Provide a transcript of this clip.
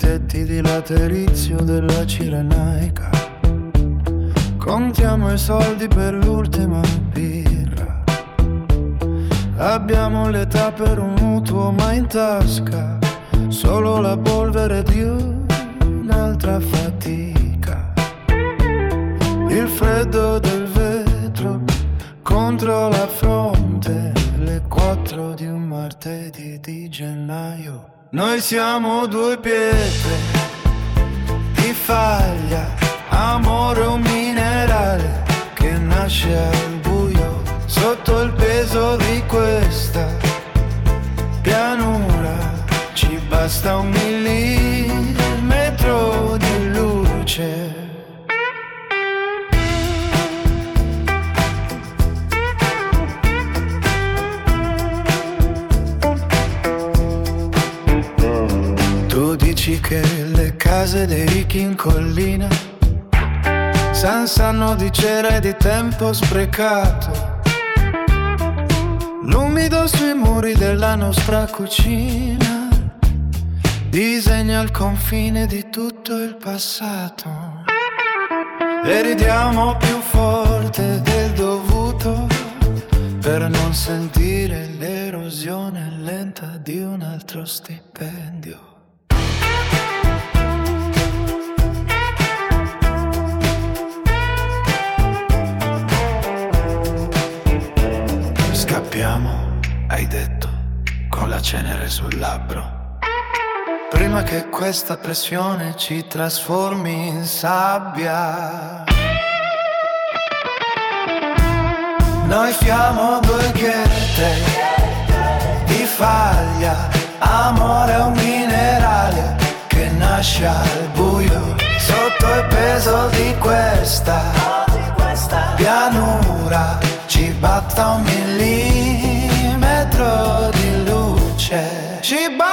tetti di laterizio della Cirenaica. Contiamo i soldi per l'ultima birra. Abbiamo l'età per un mutuo, ma in tasca solo la polvere di un'altra fatica. Il freddo del vetro contro la fronte, le 4 di un martedì di gennaio. Noi siamo due pietre di faglia, amore un minerale che nasce al buio sotto il peso di questa pianura. Ci basta un millimetro di luce. Tu dici che le case dei ricchi in collina sanno di cera e di tempo sprecato. L'umido sui muri della nostra cucina disegna il confine di tutto il passato. E ridiamo più forte del dovuto per non sentire l'erosione lenta di un altro stipendio. Scappiamo, hai detto, con la cenere sul labbro, prima che questa pressione ci trasformi in sabbia. Noi siamo due ghette di faglia, amore è un minerale che nasce al buio sotto il peso di questa pianura. Ci batta un millimetro di luce. Ci batta